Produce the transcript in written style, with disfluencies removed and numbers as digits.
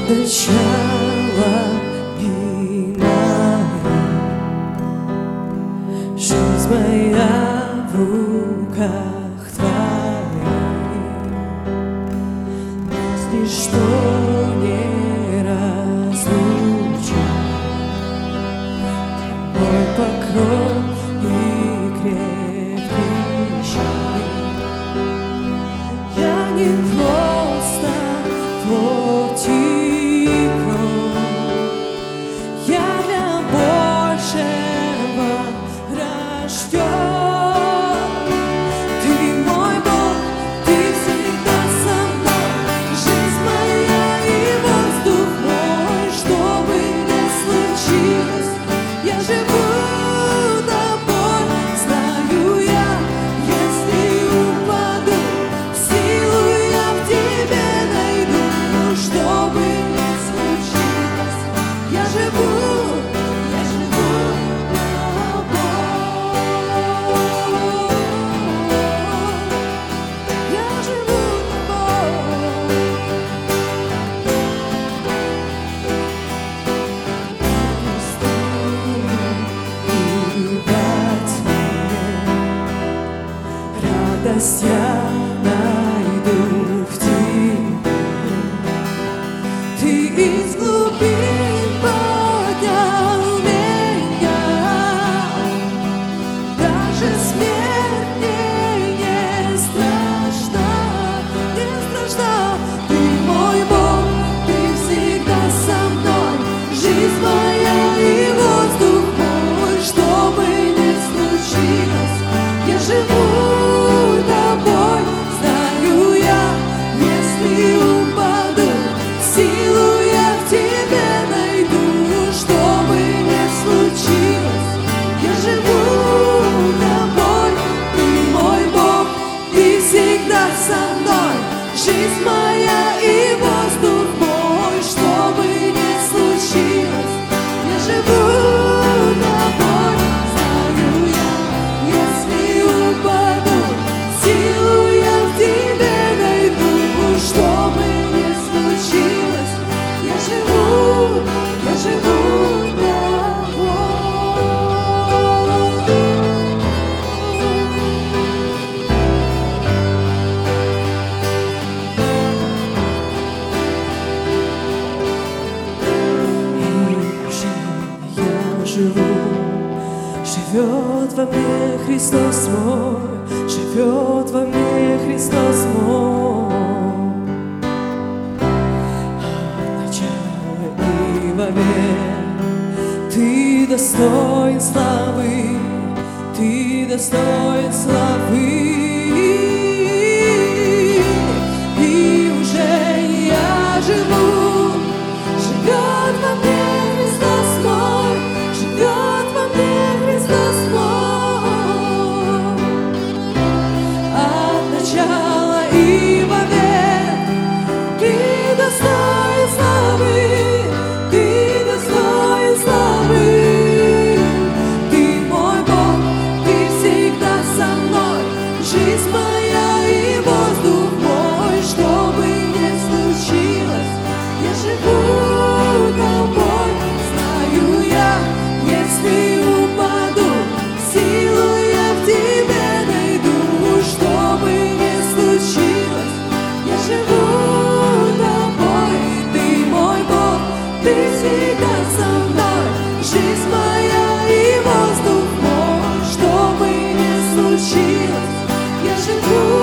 начала и моя. Жизнь моя в руках Твоих, нас ничто не разлучит. Мой покров и крепкий щит. Я не просто плоть и кровь, я для большего рожден. Ты мой Бог, Ты всегда со мной, жизнь моя и воздух мой, что бы ни случилось, я живу тобой, знаю я, если упаду, силу я в тебе найду. Но что бы ни случилось, я живу тобой. Я живу тобой. Радость я найду в тебе. Ты из глубин поднял меня, даже смерть мне не страшна, не страшна. Ты мой Бог, Ты всегда со мной, жизнь моя и воздух мой, что бы ни случилось, я живу тобой, знаю я, если упаду, силу я в тебе найду. Что бы ни случилось, я живу тобой. Ты мой Бог, Ты всегда со мной, жизнь моя и воздух мой, что бы ни случилось, я живу тобой, знаю я, если упаду, силу я в тебе найду. Что бы ни случилось, я живу тобой. И я живу, живет во мне Христос мой, живет во мне Христос мой. От начала и вовек Ты достоин славы, Ты достоин славы. И уже я живу, живет во мне Христос мой, живет во мне Христос мой. От начала и вовек Ты достоин славы, Ты достоин славы. Ты мой Бог, Ты всегда со мной, жизнь моя и воздух мой, что бы ни случилось, я живу тобой, знаю я, если упаду, силу я в тебе найду. Что бы ни случилось, я живу тобой. Ты мой Бог, Ты всегда со мной, жизнь моя и воздух мой, что бы ни случилось, я живу